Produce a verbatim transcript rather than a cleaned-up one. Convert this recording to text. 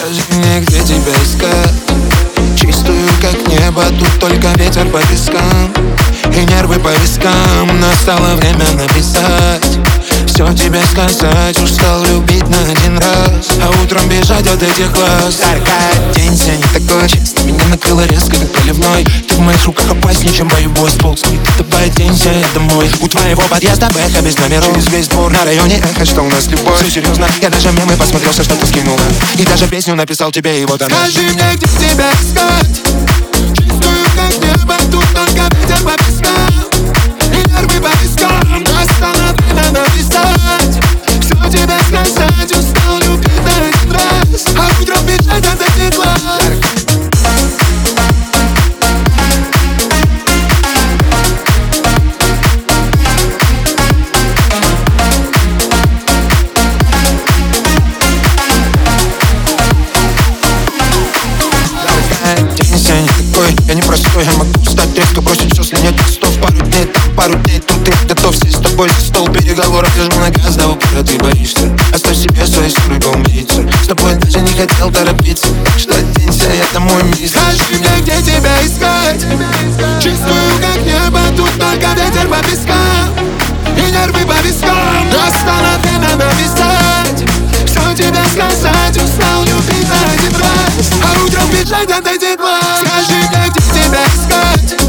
Скажи мне, где тебя искать? Чистую, как небо, тут только ветер по пескам и нервы по вискам. Настало время написать, все тебе сказать. Устал любить на один раз, а утром бежать от этих глаз. Сорокает день, сегодня не такой честный. Меня накрыло резко, как проливной. Ты в моих руках опаснее, чем боевой сползни. Ты давай оденься, я домой. У твоего подъезда бэха без номеров. Через весь двор на районе эхо, что у нас любовь. Все серьезно, я даже мемы посмотрелся, что ты скинула. И даже песню написал тебе, и вот она. Скажи мне, где тебя искать? Чистую, как небо, тут только ветер по пескам и нервы по вискам. Настало время написать, все тебе сказать. Устал любить на один раз, а утром бежать от этих глаз. День сегодня не такой, я не простой. Я могу встать резко, бросить все, слинять кустов. Пару дней там, пару дней тут. Ты готов сесть с тобой за стол переговоров. Держу на газ до упора, ты боишься. Оставь себе свои ссоры, поумериться. С тобой даже не хотел торопиться, так что оденься, это мой мир. Скажи мне, где тебя искать? Чистую, как небо, тут только ветер по пескам и нервы по вискам. Настало время написать, все тебе сказать. Устал любить на один раз, а утром бежать от этих глаз. Скажи мне, где тебя искать?